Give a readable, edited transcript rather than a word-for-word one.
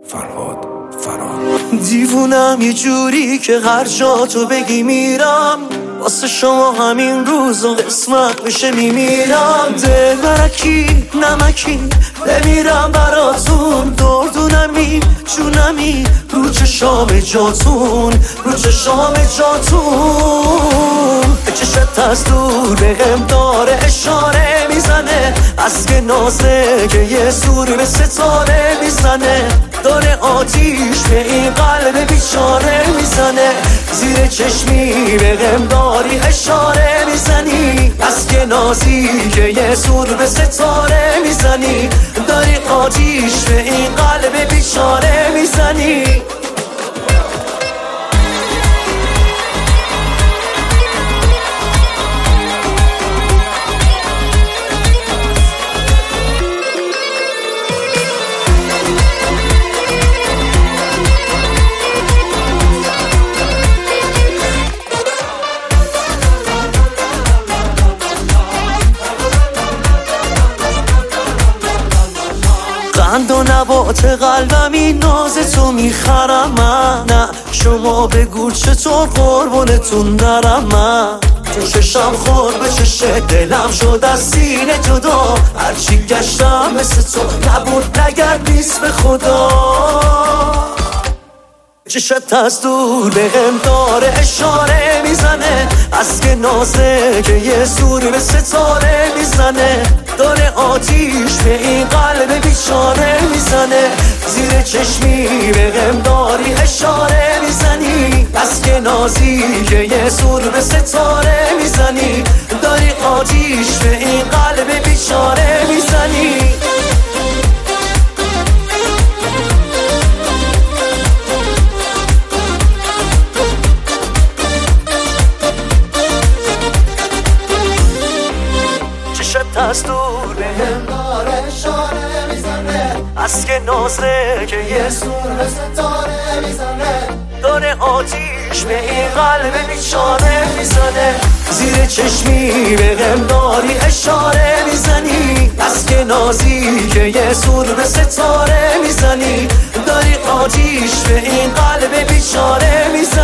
فرهاد فرهاد. دیوونم یه جوری که هر جا تو بگی میرم، واسه شما همین روزا قسمت بشه میمیرم. دل برکی نمکی بمیرم براتون، دردونمی جونمی رو چشام جاتون، رو چشام جاتون. به چشت از دور بهم داره اشاره میزنه، از که نازه که یه سور به ستاره میزنه، داره آتیش به این قلب بیچاره میزنه. زیر چشمی بهم داری اشاره میزنی، از که نازی که یه سور به ستاره میزنی، داری آتیش به این قلب بیچاره میزنی. قند و نبات قلبم این ناز تو میخرم من، نه شما بگو چطور قربونتون درم من. تو چشم خور به چش دلم شد از سینه جدا، هرچی گشتم مثل تو نبود نگرد نیست به خدا. چشت از دور بهم داره اشاره میزنه، از که نازه که یه سور به ستاره میزنه، داره آتیش به این قلب بیچاره میزنه. زیر چشمی بهم داری اشاره میزنی، از که نازی که یه سور به ستاره میزنی، داری آتیش به این قلب بیچاره میزنی. از دور بهم داره اشاره میزنه، از که نازه که یه سور به ستاره میزنه، داره آتیش به این قلب بیچاره میزنه. زیر چشمی بهم داری اشاره میزنی، از که نازی که یه سور به ستاره میزنی، داری آتیش به این قلب بیچاره میزنی.